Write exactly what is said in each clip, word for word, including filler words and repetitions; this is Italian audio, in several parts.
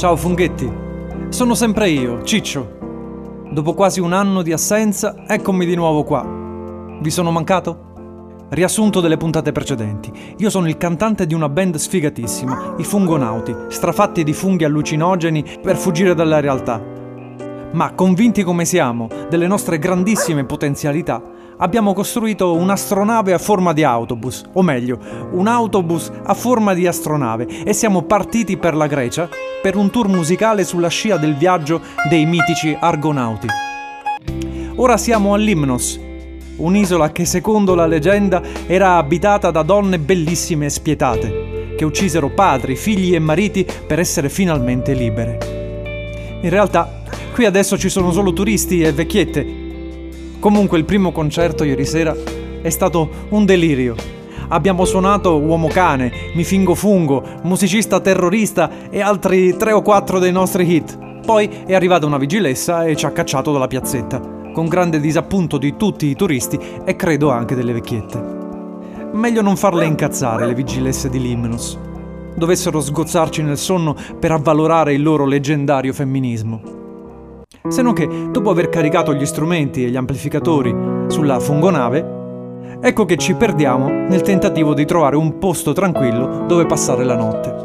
Ciao funghetti, sono sempre io, Ciccio. Dopo quasi un anno di assenza, eccomi di nuovo qua. Vi sono mancato? Riassunto delle puntate precedenti. Io sono il cantante di una band sfigatissima, i Fungonauti, strafatti di funghi allucinogeni per fuggire dalla realtà. Ma convinti come siamo delle nostre grandissime potenzialità, abbiamo costruito un'astronave a forma di autobus, o meglio, un autobus a forma di astronave, e siamo partiti per la Grecia per un tour musicale sulla scia del viaggio dei mitici Argonauti. Ora siamo a Limnos, un'isola che secondo la leggenda era abitata da donne bellissime e spietate, che uccisero padri, figli e mariti per essere finalmente libere. In realtà, qui adesso ci sono solo turisti e vecchiette. Comunque il primo concerto ieri sera è stato un delirio. Abbiamo suonato Uomo Cane, Mi Fingo Fungo, Musicista Terrorista e altri tre o quattro dei nostri hit. Poi è arrivata una vigilessa e ci ha cacciato dalla piazzetta, con grande disappunto di tutti i turisti e credo anche delle vecchiette. Meglio non farle incazzare le vigilesse di Limnos. Dovessero sgozzarci nel sonno per avvalorare il loro leggendario femminismo. Se non che, dopo aver caricato gli strumenti e gli amplificatori sulla fungonave, ecco che ci perdiamo nel tentativo di trovare un posto tranquillo dove passare la notte.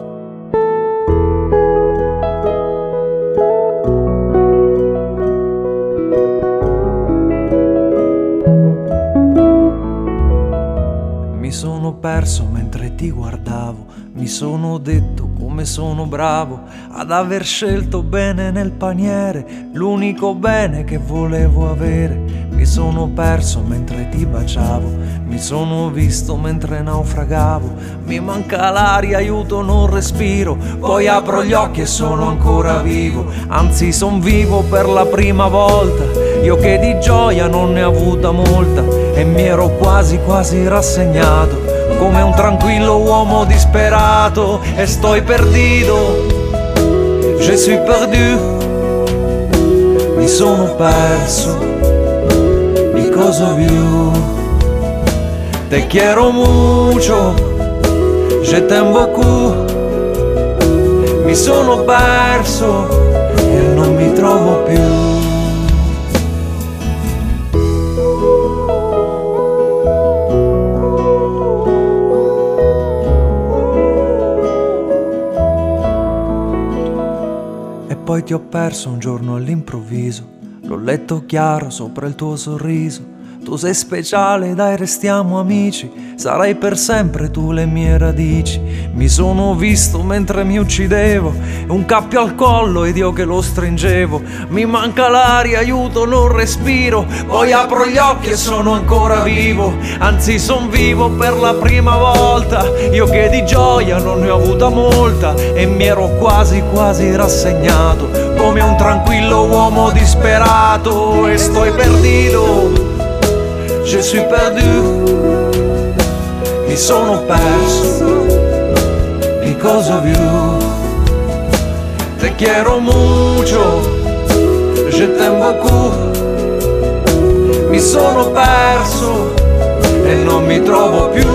Mi sono perso mentre ti guardavo, mi sono detto come sono bravo ad aver scelto bene nel paniere l'unico bene che volevo avere. Mi sono perso mentre ti baciavo, mi sono visto mentre naufragavo, mi manca l'aria, aiuto, non respiro, poi apro gli occhi e sono ancora vivo, anzi son vivo per la prima volta, io che di gioia non ne ho avuta molta e mi ero quasi quasi rassegnato, come un tranquillo uomo disperato, e sto perdido, je suis perdu, mi sono perso, because of you, te quiero mucho, je t'aime beaucoup, mi sono perso e non mi trovo più. Poi ti ho perso un giorno all'improvviso, l'ho letto chiaro sopra il tuo sorriso. Tu sei speciale, dai restiamo amici, sarai per sempre tu le mie radici. Mi sono visto mentre mi uccidevo, un cappio al collo ed io che lo stringevo. Mi manca l'aria, aiuto, non respiro, poi apro gli occhi e sono ancora vivo, anzi son vivo per la prima volta, io che di gioia non ne ho avuta molta e mi ero quasi quasi rassegnato, come un tranquillo uomo disperato, e sto perdido, je suis perdu, mi sono perso, because of you, te quiero mucho, je t'aime beaucoup, mi sono perso e non mi trovo più.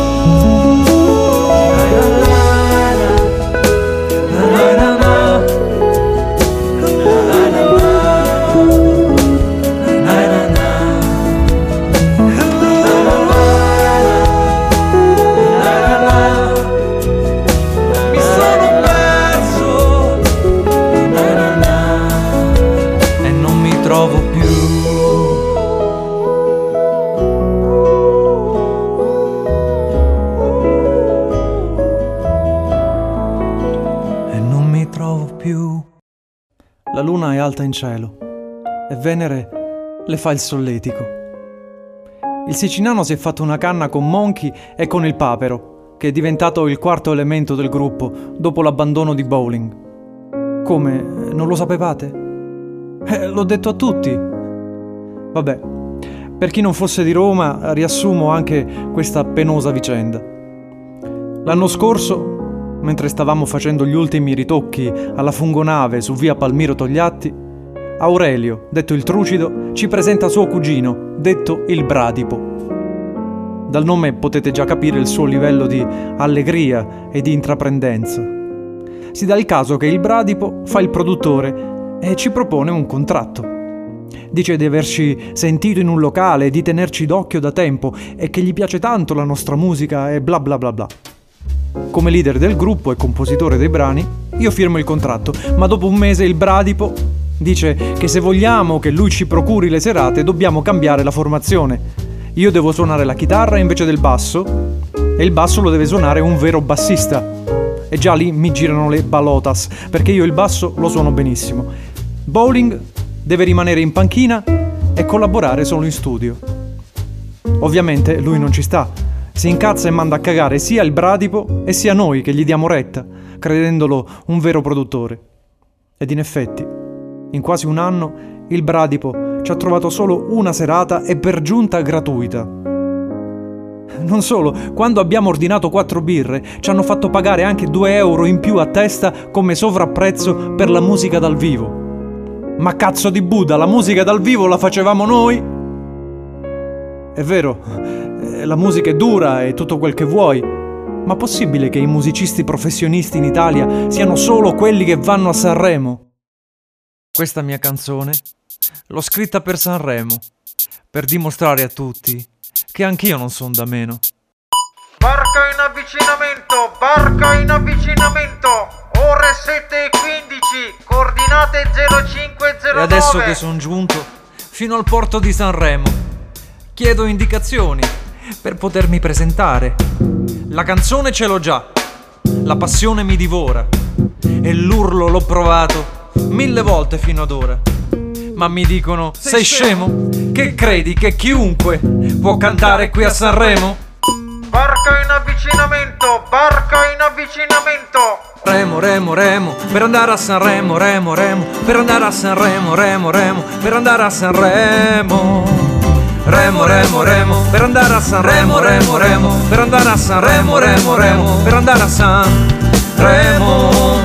La luna è alta in cielo e Venere le fa il solletico. Il siciliano si è fatto una canna con Monkey e con il papero, che è diventato il quarto elemento del gruppo dopo l'abbandono di Bowling. Come? Non lo sapevate? Eh, l'ho detto a tutti. Vabbè, per chi non fosse di Roma, riassumo anche questa penosa vicenda. L'anno scorso, mentre stavamo facendo gli ultimi ritocchi alla fungonave su via Palmiro Togliatti, Aurelio, detto il Trucido, ci presenta suo cugino, detto il Bradipo. Dal nome potete già capire il suo livello di allegria e di intraprendenza. si dà il caso che il Bradipo fa il produttore e ci propone un contratto. Dice di averci sentito in un locale, di tenerci d'occhio da tempo e che gli piace tanto la nostra musica e bla bla bla bla. Come leader del gruppo e compositore dei brani, io firmo il contratto, ma dopo un mese il Bradipo dice che se vogliamo che lui ci procuri le serate dobbiamo cambiare la formazione. Io devo suonare la chitarra invece del basso e il basso lo deve suonare un vero bassista. E già lì mi girano le balotas, perché io il basso lo suono benissimo. Bowling deve rimanere in panchina e collaborare solo in studio. Ovviamente lui non ci sta, si incazza e manda a cagare sia il Bradipo e sia noi che gli diamo retta, credendolo un vero produttore. Ed in effetti, in quasi un anno, il Bradipo ci ha trovato solo una serata e per giunta gratuita. Non solo, quando abbiamo ordinato quattro birre, ci hanno fatto pagare anche due euro in più a testa come sovrapprezzo per la musica dal vivo. Ma cazzo di Buddha, la musica dal vivo la facevamo noi? È vero, la musica è dura e tutto quel che vuoi, ma possibile che i musicisti professionisti in Italia siano solo quelli che vanno a Sanremo? Questa mia canzone l'ho scritta per Sanremo, per dimostrare a tutti che anch'io non son da meno. Barca in avvicinamento, barca in avvicinamento, ore sette e quindici, coordinate zero cinque zero nove. E adesso che son giunto fino al porto di Sanremo, chiedo indicazioni per potermi presentare. La canzone ce l'ho già, la passione mi divora e l'urlo l'ho provato mille volte fino ad ora. Ma mi dicono, sei scemo? Che credi che chiunque può cantare qui a Sanremo? Barca in avvicinamento, barca in avvicinamento. Remo, remo, remo, per andare a Sanremo, remo, remo, per andare a Sanremo, remo, remo, per andare a Sanremo. Remo, remo, remo, per andare a Sanremo, remo, remo, per andare a Sanremo, remo, remo, per andare a Sanremo.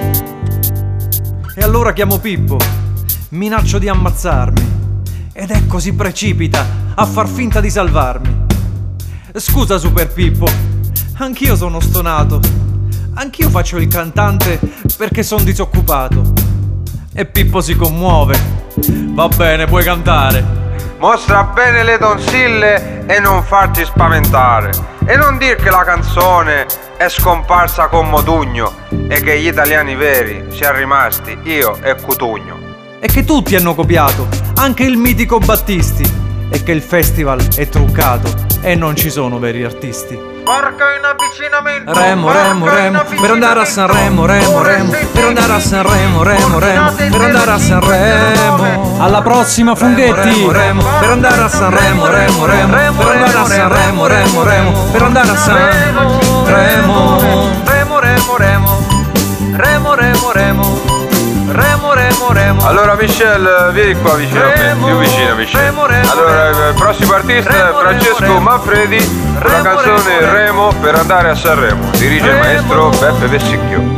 E allora chiamo Pippo, minaccio di ammazzarmi, ed ecco si precipita a far finta di salvarmi. Scusa Super Pippo, anch'io sono stonato, anch'io faccio il cantante perché son disoccupato. E Pippo si commuove, va bene, puoi cantare. Mostra bene le tonsille e non farti spaventare. E non dir che la canzone è scomparsa con Modugno e che gli italiani veri siano rimasti io e Cutugno. E che tutti hanno copiato, anche il mitico Battisti. E che il festival è truccato e non ci sono veri artisti. Barca in avvicinamento, Remo, remo, remo, per andare a Sanremo, remo, remo, per andare a Sanremo, remo, remo, per andare a Sanremo. Alla prossima Funghetti. Remo, remo, per andare a Sanremo, remo, remo, per andare a Sanremo, remo, remo, per andare a Sanremo. Remo, remo, remo, remo, remo, remo, remo. Remo, remo, remo. Allora Michel, vieni qua vicino a me, più vicino Michel. Remo, remo, allora il prossimo artista è remo, Francesco remo, Manfredi con la remo, canzone remo, Remo per andare a Sanremo. Dirige il remo, maestro Beppe Vessicchio.